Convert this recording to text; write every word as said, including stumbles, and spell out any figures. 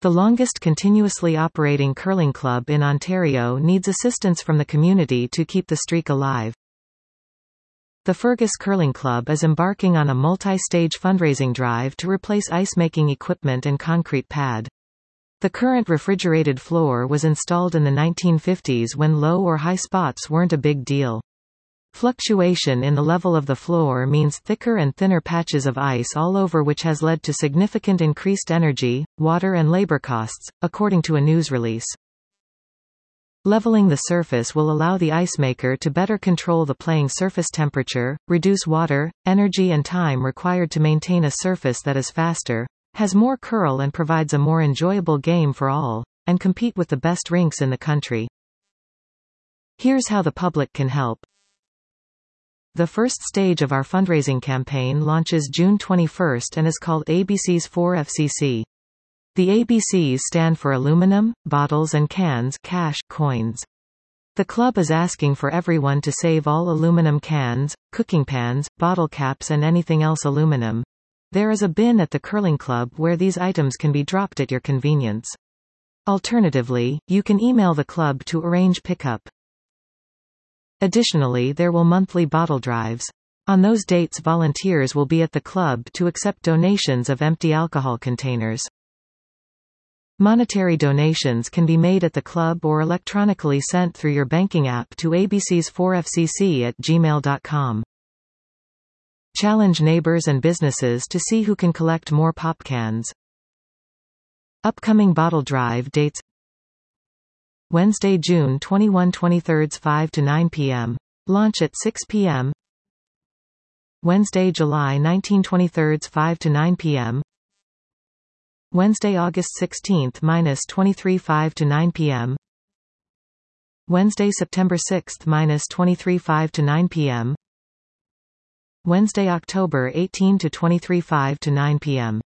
The longest continuously operating curling club in Ontario needs assistance from the community to keep the streak alive. The Fergus Curling Club is embarking on a multi-stage fundraising drive to replace ice-making equipment and concrete pad. The current refrigerated floor was installed in the nineteen fifties when low or high spots weren't a big deal. Fluctuation in the level of the floor means thicker and thinner patches of ice all over, which has led to significant increased energy, water and labor costs, according to a news release. Leveling the surface will allow the ice maker to better control the playing surface temperature, reduce water, energy and time required to maintain a surface that is faster, has more curl and provides a more enjoyable game for all, and compete with the best rinks in the country. Here's how the public can help. The first stage of our fundraising campaign launches June twenty-first and is called A B Cs four F C C. The A B Cs stand for aluminum, bottles and cans, cash, coins. The club is asking for everyone to save all aluminum cans, cooking pans, bottle caps and anything else aluminum. There is a bin at the curling club where these items can be dropped at your convenience. Alternatively, you can email the club to arrange pickup. Additionally, there will monthly bottle drives. On those dates, volunteers will be at the club to accept donations of empty alcohol containers. Monetary donations can be made at the club or electronically sent through your banking app to a b c s four f c c at gmail dot com. Challenge neighbors and businesses to see who can collect more pop cans. Upcoming bottle drive dates: Wednesday, June twenty-first, twenty-third, five to nine p m Launch at six p m Wednesday, July nineteenth, twenty-third, five to nine p m Wednesday, August sixteenth, twenty-three, five to nine p m Wednesday, September sixth, twenty-three, five to nine p m Wednesday, October eighteenth to twenty-three, five to nine p m